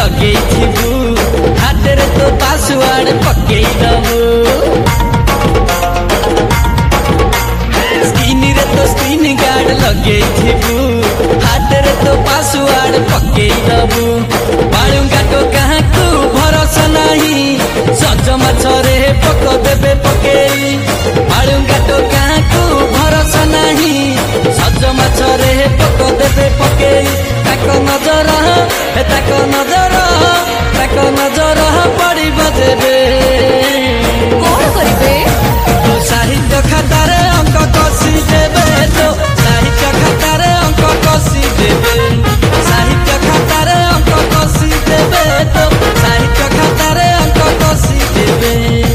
लगे हाथ रे तो पासवर्ड पकई दबू स्क्रीन रे तो स्क्रीन गार्ड लगे हाथ रे तो पासवर्ड पकई दबू बालूंगा तो कहाँ को भरोसा नहीं सज माछरे पक देबे पकई बालूंगा तो कहाँ को भरोसा नहीं सज माछरे पक देबे पकई ताको नजर पड़ी बजेबे कौन करिबे तो साहित्य खातारे अंक कसी देबे तो साहित्य खातारे अंक कसी देबे साहित्य खातारे अंक कसी देबे तो साहित्य खातारे अंक कसी देबे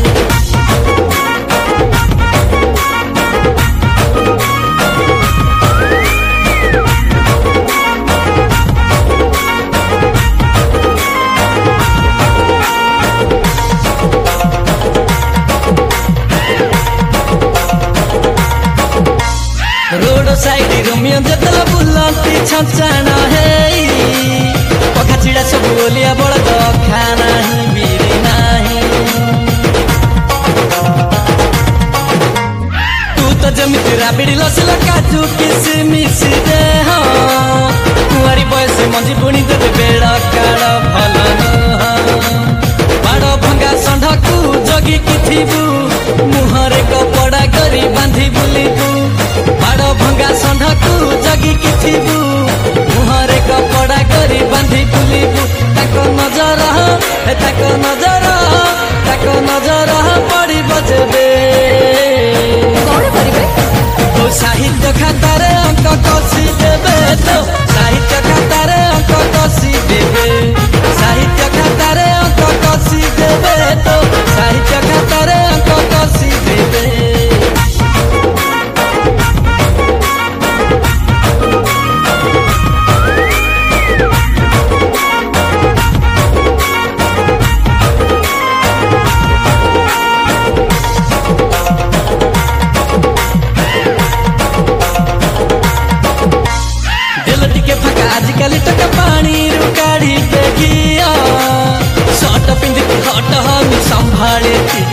रोड साइड रोमियो जतला बुलती छचाना है पखा चिड़ा सब बोलिया बड़ तो खाना ही बीरी नहीं तू तो जमित राबिड़ी लसला काजू किसमिस दे हो कुआरी बयस मंजी बुणी देबे बेड़ा काड़ भल बाड़ भंगा षंढकू जगी कि थिबू मुहरे कपड़ा करी बांधी बुलिबू बाड़ भंगा षंढकू जगी कि थिबू मुहरे कपड़ा करी बांधी बुलिबू ताको नजर पड़ी बजेबे कौन करिबे तो साहित्य खातारे अंक कसी देबे तो साहित्य खातारे अंक कसी देबे साहित्य खातारे अंक कसी देबे तो साहित्य खातारे अंक कसी देबे आजिकली तक पानी रुकाड़ी देखिया शर्ट पिंध हट हम संभाले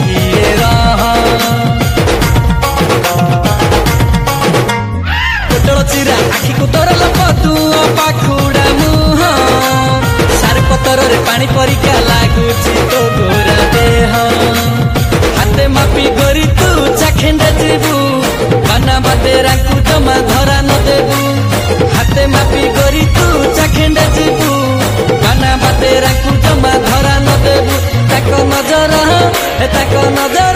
कोटल चिरा आखि को तोर लपतु पाखुड़ा मुह सार पतर रे पानी परिका लागुची तो गोरा देह हाथे मापी गरी तू चाखेंडे जीबू बना बाते राखू जमा धरा न देबू हाथे मापी गरी तू चाखेंडे जीबू बना बाते राखू जमा धरा न देबू ताको नजर